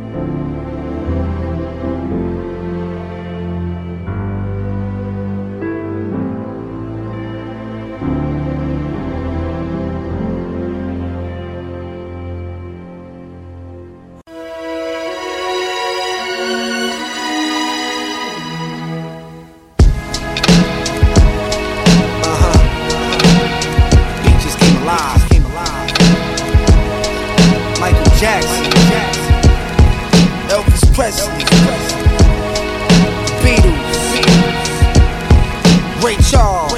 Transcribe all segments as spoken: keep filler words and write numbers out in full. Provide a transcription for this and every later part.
Jackson, Elvis Presley, Beatles, Ray Charles.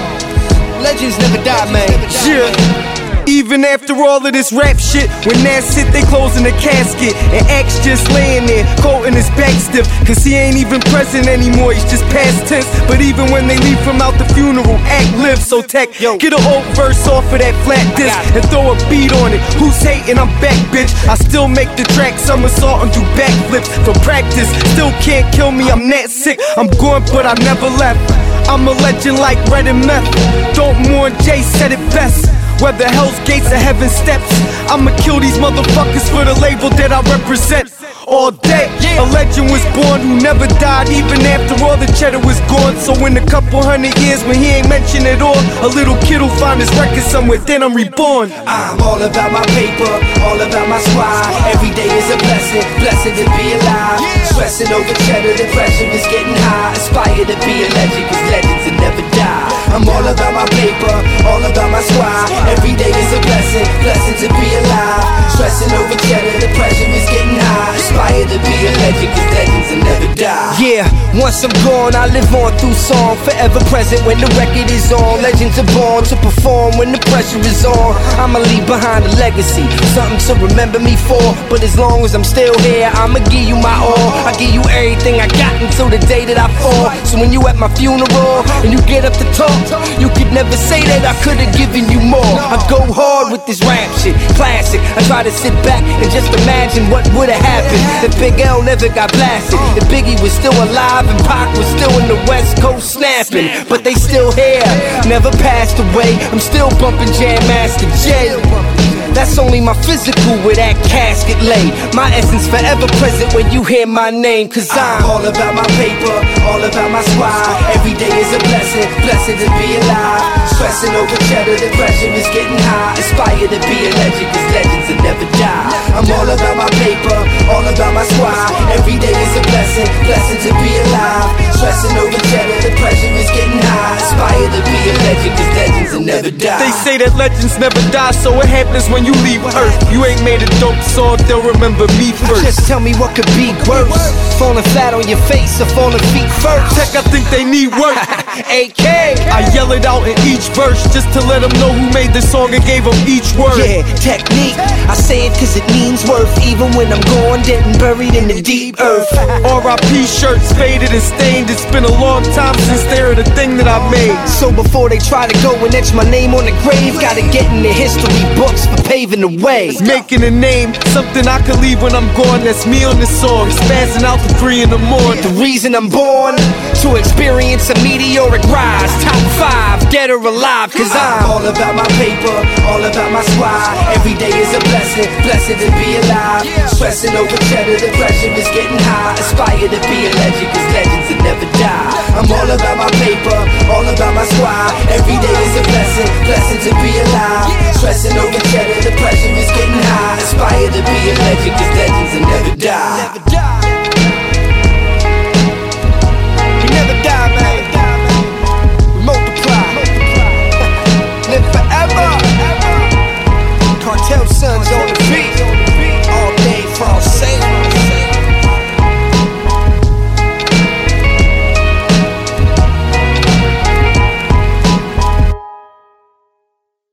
Legends never die, man. Yeah. Even after all of this rap shit, when that's it, they closing the casket, and X just laying there, quoting his back stiff, cause he ain't even present anymore, he's just past tense. But even when they leave from out the funeral, act lives. So tech, yo, get an old verse off of that flat disc and throw a beat on it. Who's hating? I'm back, bitch. I still make the track somersault and do backflips for practice. Still can't kill me, I'm that sick. I'm going, but I never left. I'm a legend like Red and Meth. Don't mourn, Jay said it best. Whether hell's gates or heaven steps, I'ma kill these motherfuckers for the label that I represent. All day, a legend was born who never died, even after all the cheddar was gone. So in a couple hundred years, when he ain't mentioned at all, a little kid will find his record somewhere, then I'm reborn. I'm all about my paper, all about my squad. Every day is a blessing, blessed to be alive. Stressing over cheddar, the pressure is getting high. Aspire to be a legend, cause legends will never die. I'm all about my paper, all about my squad. Every day is a blessing, blessing to be alive. Stressing over cheddar, the pressure is getting high. Aspire to be a legend, cause legends will never die. Yeah, once I'm gone, I live on through song. Forever present when the record is on. Legends are born to perform when the pressure is on. I'ma leave behind a legacy, something to remember me for. But as long as I'm still here, I'ma give you my all. I give you everything I got until the day that I fall. So when you at my funeral and you get up to talk, you could never say that I could've given you more. I go hard with this rap shit, classic. I try to sit back and just imagine what would've happened if Big L never got blasted, if Biggie was still alive and Pac was still in the West Coast snapping. But they still here, never passed away. I'm still bumping Jam Master Jay. That's only my physical where that casket lay. My essence forever present when you hear my name, cause I'm, I'm all about my paper, all about my squad. Every day is a blessing, blessed to be alive. Stressing over cheddar, the pressure is getting high. Aspire to be a legend, cause legends will never die. I'm all about my paper, all about my squad. Every day is a blessing, blessed to be alive. Stressing over cheddar, the pressure is getting high. Aspire to be a legend, cause legends will never die. They say that legends never die, so what happens when you leave Earth? You ain't made a dope song, they'll remember me first. Just tell me what could be worse, falling flat on your face or falling feet first. Tech, I think they need work. A K I yell it out in each verse just to let them know who made the song and gave them each word. Yeah, technique, I say it cause it means worth. Even when I'm gone, dead and buried in the deep earth. R I P shirts faded and stained. It's been a long time since they heard a thing that I made. So before they try to go and etch my name on the grave, gotta get in the history books for paving the way. Making a name, something I can leave when I'm gone. That's me on this song, spazzing out to three in the morning. The reason I'm born, to experience a meteoric rise. Top five, dead or alive, cause I'm all about my paper, all about my squad. Every day is a blessing, blessed to be alive. Stressing over cheddar, the pressure is getting high. Aspire to be a legend, cause legends will never die. I'm all about my paper, all about my squad. Every day is a blessing, blessed to be alive. Stressing over cheddar, the pressure is getting high. Aspire to be a legend, cause legends will never die.